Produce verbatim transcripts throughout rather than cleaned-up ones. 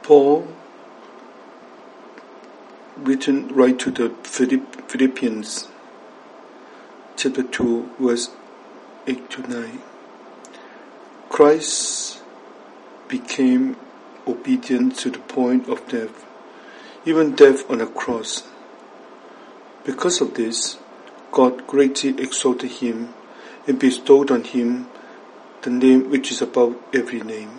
Paul, written right to the Philippians, chapter two, verse eight to nine. Christ became obedient to the point of death, even death on a cross. Because of this, God greatly exalted him and bestowed on him the name which is above every name.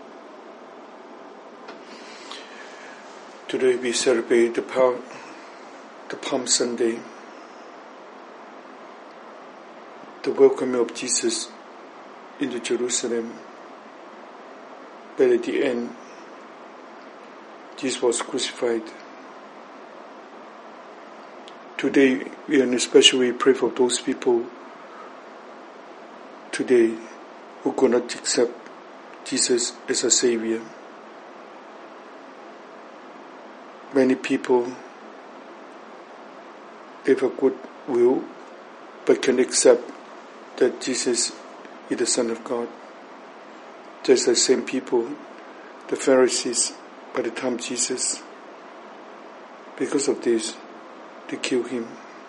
Today we celebrate the, Palm, the Palm Sunday, the welcoming of Jesus into Jerusalem. But at the end, Jesus was crucified. Today we especially pray for those people today who could not accept Jesus as a Savior. Many people have a good will, but can accept that Jesus is the Son of God. Just the same people, the Pharisees, by the time Jesus, because of this, they kill him.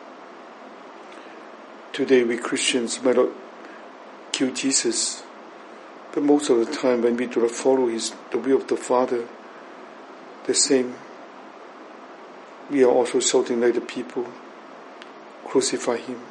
Today we Christians might not kill Jesus, but most of the time when we do not follow his, the will of the Father, the same, we are also shouting like the people, crucify him.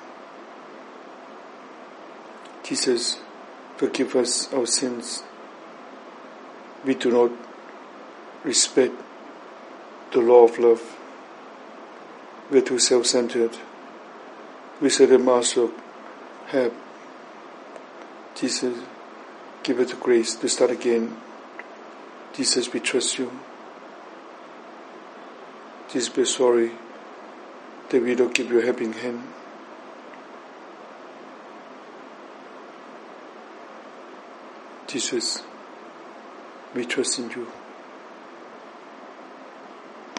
Jesus, forgive us our sins. We do not respect the law of love. We are too self-centered. We seldom also have Jesus, give us the grace to start again. Jesus, we trust you. Jesus, we are sorry that we don't give you a helping hand. Jesus, we trust in you.